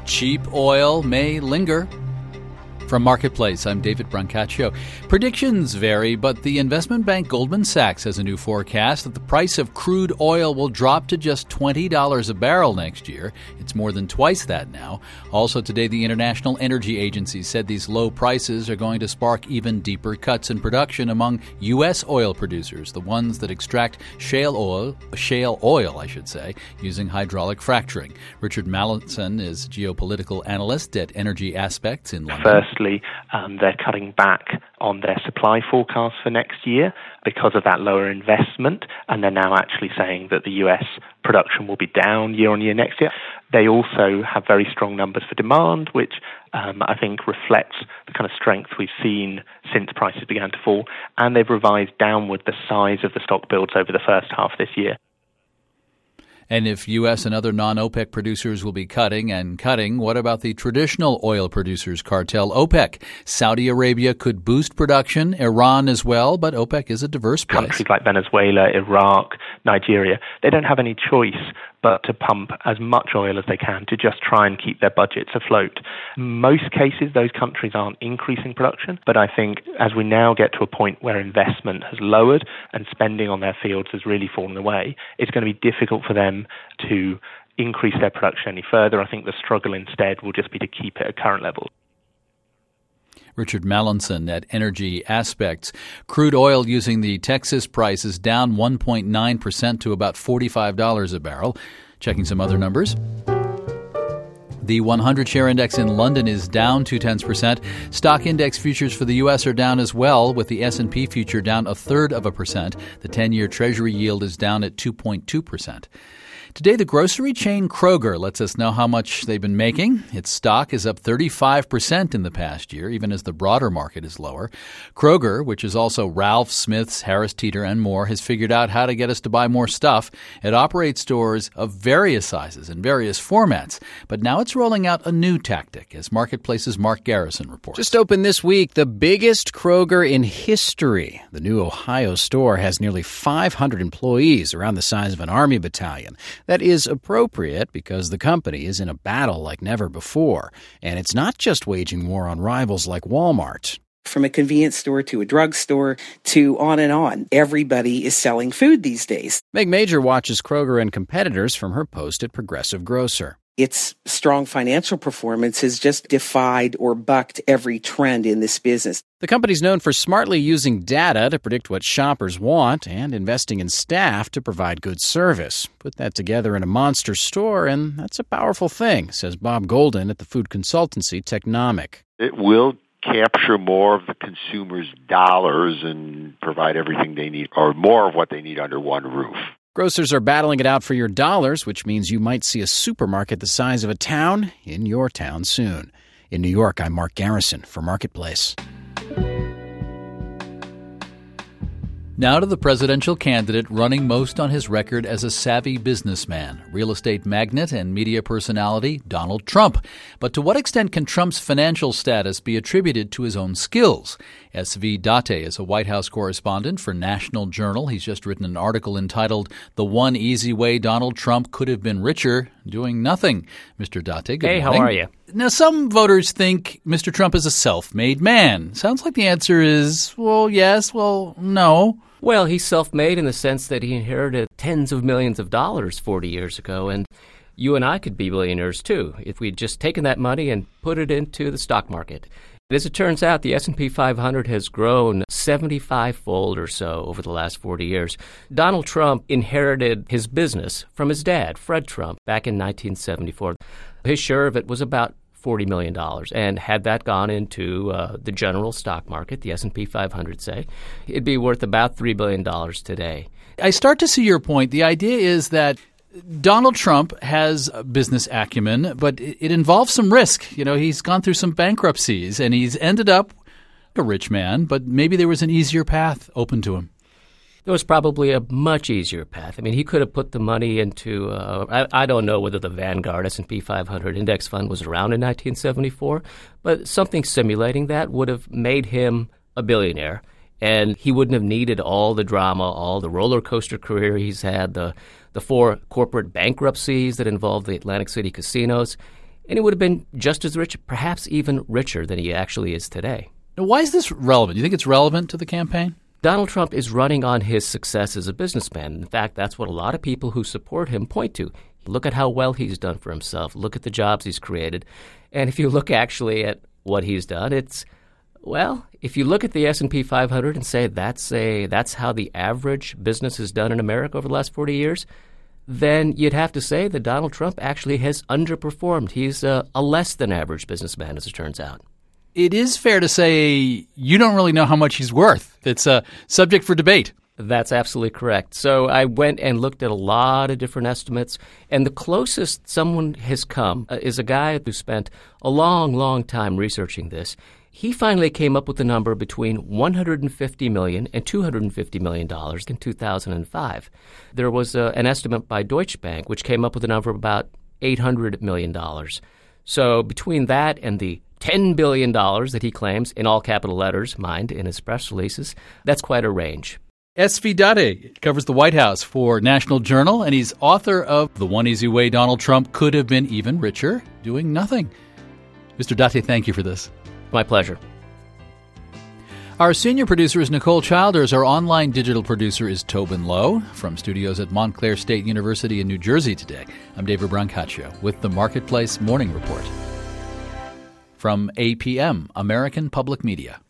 cheap oil may linger. From Marketplace, I'm David Brancaccio. Predictions vary, but the investment bank Goldman Sachs has a new forecast that the price of crude oil will drop to just $20 a barrel next year. It's more than twice that now. Also today, the International Energy Agency said these low prices are going to spark even deeper cuts in production among U.S. oil producers, the ones that extract shale oil, using hydraulic fracturing. Richard Mallinson is geopolitical analyst at Energy Aspects in London. Firstly, they're cutting back on their supply forecast for next year because of that lower investment, and they're now actually saying that the US production will be down year on year next year. They also have very strong numbers for demand, which I think reflects the kind of strength we've seen since prices began to fall, and they've revised downward the size of the stock builds over the first half this year. And if U.S. and other non-OPEC producers will be cutting, what about the traditional oil producers cartel, OPEC? Saudi Arabia could boost production, Iran as well, but OPEC is a diverse place. Countries like Venezuela, Iraq, Nigeria, they don't have any choice but to pump as much oil as they can to just try and keep their budgets afloat. Most cases, those countries aren't increasing production, but I think as we now get to a point where investment has lowered and spending on their fields has really fallen away, it's going to be difficult for them to increase their production any further. I think the struggle instead will just be to keep it at current levels. Richard Mallinson at Energy Aspects. Crude oil using the Texas price is down 1.9% to about $45 a barrel. Checking some other numbers. The 100-share index in London is down 0.2%. Stock index futures for the U.S. are down as well, with the S&P future down 0.33%. The 10-year Treasury yield is down at 2.2%. Today, the grocery chain Kroger lets us know how much they've been making. Its stock is up 35% in the past year, even as the broader market is lower. Kroger, which is also Ralph's, Smith's, Harris Teeter, and more, has figured out how to get us to buy more stuff. It operates stores of various sizes and various formats, but now it's rolling out a new tactic, as Marketplace's Mark Garrison reports. Just opened this week, the biggest Kroger in history. The new Ohio store has nearly 500 employees, around the size of an Army battalion. That is appropriate because the company is in a battle like never before. And it's not just waging war on rivals like Walmart. From a convenience store to a drugstore to on and on. Everybody is selling food these days. Meg Major watches Kroger and competitors from her post at Progressive Grocer. Its strong financial performance has just defied or bucked every trend in this business. The company's known for smartly using data to predict what shoppers want and investing in staff to provide good service. Put that together in a monster store, and that's a powerful thing, says Bob Golden at the food consultancy Technomic. It will capture more of the consumer's dollars and provide everything they need, or more of what they need, under one roof. Grocers are battling it out for your dollars, which means you might see a supermarket the size of a town in your town soon. In New York, I'm Mark Garrison for Marketplace. Now to the presidential candidate running most on his record as a savvy businessman, real estate magnate and media personality, Donald Trump. But to what extent can Trump's financial status be attributed to his own skills? S.V. Date is a White House correspondent for National Journal. He's just written an article entitled "The One Easy Way Donald Trump Could Have Been Richer, Doing Nothing." Mr. Date, good morning. Hey, how are you? Now, some voters think Mr. Trump is a self-made man. Sounds like the answer is, well, yes, well, no. Well, he's self-made in the sense that he inherited tens of millions of dollars 40 years ago, and you and I could be billionaires too if we'd just taken that money and put it into the stock market. As it turns out, the S&P 500 has grown 75-fold or so over the last 40 years. Donald Trump inherited his business from his dad, Fred Trump, back in 1974. His share of it was about $40 million. And had that gone into the general stock market, the S&P 500, say, it'd be worth about $3 billion today. I start to see your point. The idea is that Donald Trump has business acumen, but it involves some risk. You know, he's gone through some bankruptcies, and he's ended up a rich man, but maybe there was an easier path open to him. There was probably a much easier path. I mean, he could have put the money into, I don't know whether the Vanguard S&P 500 index fund was around in 1974, but something simulating that would have made him a billionaire. And he wouldn't have needed all the drama, all the roller coaster career he's had, the 4 corporate bankruptcies that involved the Atlantic City casinos. and he would have been just as rich, perhaps even richer than he actually is today. Now, why is this relevant? Do you think it's relevant to the campaign? Donald Trump is running on his success as a businessman. In fact, that's what a lot of people who support him point to. Look at how well he's done for himself. Look at the jobs he's created. And if you look actually at what he's done, if you look at the S&P 500 and say that's how the average business is done in America over the last 40 years, then you'd have to say that Donald Trump actually has underperformed. He's a less than average businessman, as it turns out. It is fair to say you don't really know how much he's worth. It's a subject for debate. That's absolutely correct. So I went and looked at a lot of different estimates, and the closest someone has come is a guy who spent a long, long time researching this. He finally came up with a number between $150 million and $250 million in 2005. There was an estimate by Deutsche Bank, which came up with a number of about $800 million. So between that and the $10 billion that he claims, in all capital letters, mind, in his press releases, that's quite a range. SV Date covers the White House for National Journal, and he's author of The One Easy Way Donald Trump Could Have Been Even Richer, Doing Nothing. Mr. Date, thank you for this. My pleasure. Our senior producer is Nicole Childers. Our online digital producer is Tobin Lowe. From studios at Montclair State University in New Jersey today, I'm David Brancaccio with the Marketplace Morning Report. From APM, American Public Media.